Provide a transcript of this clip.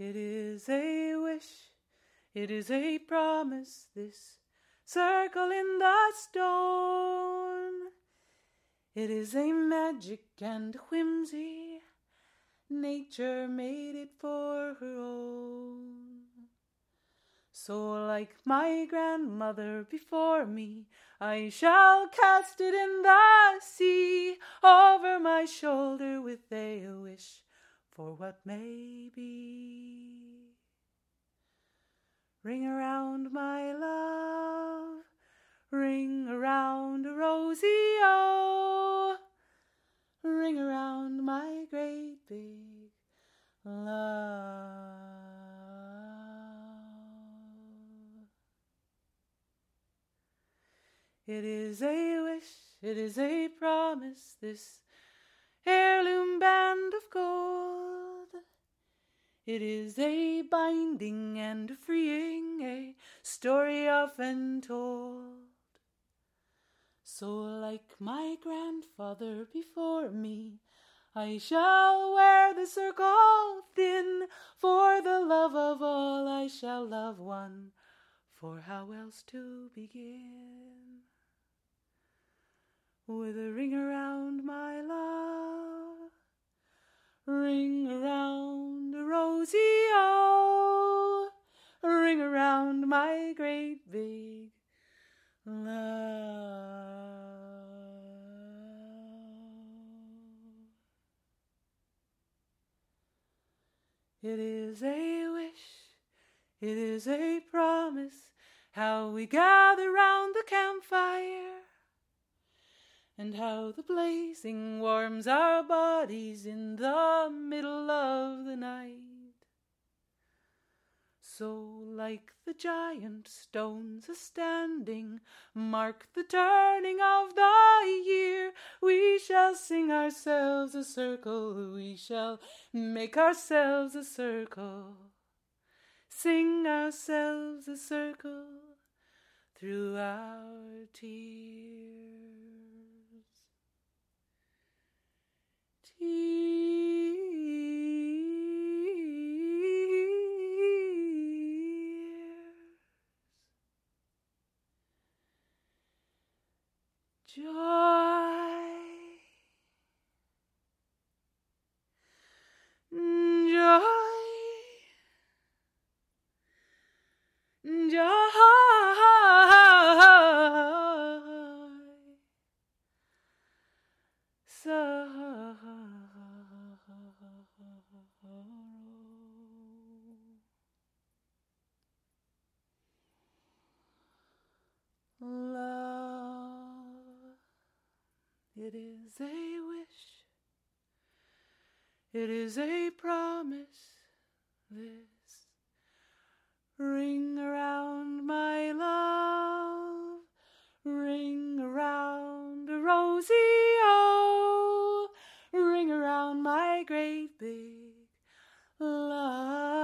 It is a wish, it is a promise, this circle in the stone. It is a magic and whimsy, nature made it for her own. So like my grandmother before me, I shall cast it in the sea, over my shoulder with a wish for what may be. Ring around, my love, ring around, Rosie-o, ring around my great big love. It is a wish, it is a promise, this heirloom band of gold. It is a binding and a freeing, a story often told. So like my grandfather before me, I shall wear the circle thin, for the love of all I shall love one, for how else to begin? With a ring around, my love, ring around, Rosie-o, ring around my great big love. It is a wish, it is a promise, how we gather round the campfire, and how the blazing warms our bodies in the middle of the night. So like the giant stones a-standing mark the turning of the year, we shall sing ourselves a circle, we shall make ourselves a circle, sing ourselves a circle through our tears. Joy, joy, sorrow. Love, it is a wish, it is a promise, this ring around, my love, ring around, Rosie-o, ring around my great big love.